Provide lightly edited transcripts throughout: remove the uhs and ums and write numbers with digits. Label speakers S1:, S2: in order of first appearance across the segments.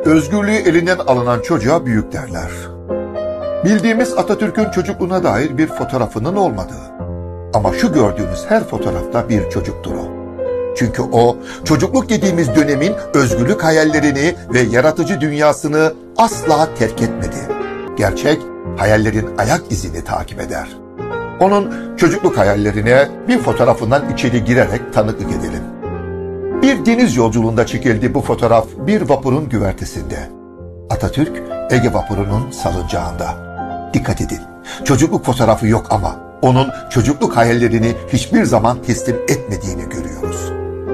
S1: Özgürlüğü elinden alınan çocuğa büyük derler. Bildiğimiz Atatürk'ün çocukluğuna dair bir fotoğrafının olmadığı. Ama şu gördüğünüz her fotoğrafta bir çocuktur o. Çünkü o, çocukluk dediğimiz dönemin özgürlük hayallerini ve yaratıcı dünyasını asla terk etmedi. Gerçek, hayallerin ayak izini takip eder. Onun çocukluk hayallerine bir fotoğrafından içeri girerek tanıklık edelim. Bir deniz yolculuğunda çekildi bu fotoğraf bir vapurun güvertesinde. Atatürk, Ege vapurunun salıncağında. Dikkat edin, çocukluk fotoğrafı yok ama onun çocukluk hayallerini hiçbir zaman teslim etmediğini görüyoruz.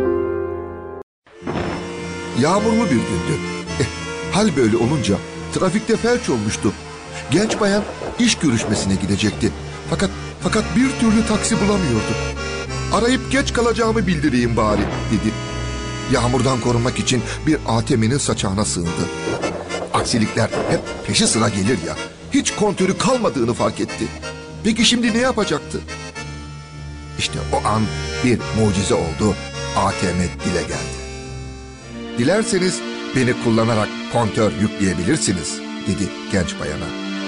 S2: Yağmurlu bir gündü. Hal böyle olunca trafikte felç olmuştu. Genç bayan iş görüşmesine gidecekti. Fakat bir türlü taksi bulamıyordu. Arayıp geç kalacağımı bildireyim bari dedi. Yağmurdan korunmak için bir ATM'nin saçağına sığındı. Aksilikler hep peşi sıra gelir ya. Hiç kontörü kalmadığını fark etti. Peki şimdi ne yapacaktı? İşte o an bir mucize oldu. ATM dile geldi. Dilerseniz beni kullanarak kontör yükleyebilirsiniz dedi genç bayana.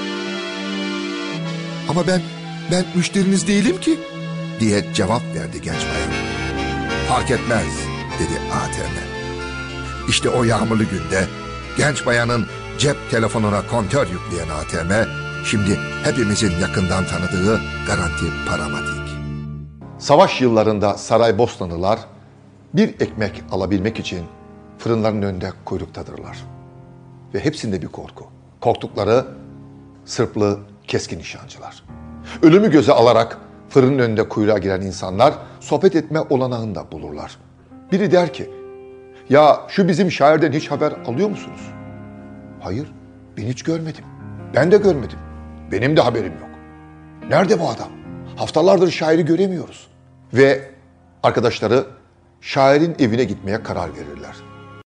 S2: Ama ben müşteriniz değilim ki diye cevap verdi genç bayan. Fark etmez dedi ATM. İşte o yağmurlu günde genç bayanın cep telefonuna kontör yükleyen ATM şimdi hepimizin yakından tanıdığı Garanti Paramatik.
S1: Savaş yıllarında Saraybosna'lılar bir ekmek alabilmek için fırınların önünde kuyruktadırlar. Ve hepsinde bir korku. Korktukları Sırplı keskin nişancılar. Ölümü göze alarak fırının önünde kuyruğa giren insanlar sohbet etme olanağında bulurlar. Biri der ki, ya şu bizim şairden hiç haber alıyor musunuz? Hayır, ben hiç görmedim. Ben de görmedim. Benim de haberim yok. Nerede bu adam? Haftalardır şairi göremiyoruz. Ve arkadaşları şairin evine gitmeye karar verirler.